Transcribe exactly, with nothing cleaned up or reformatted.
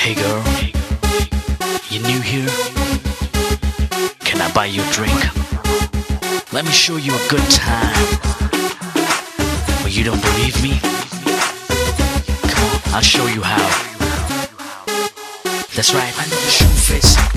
Hey girl, you new here? Can I buy you a drink? Let me show you a good time. Well, you don't believe me? Come on, I'll show you how. That's right, I know the shoe fits.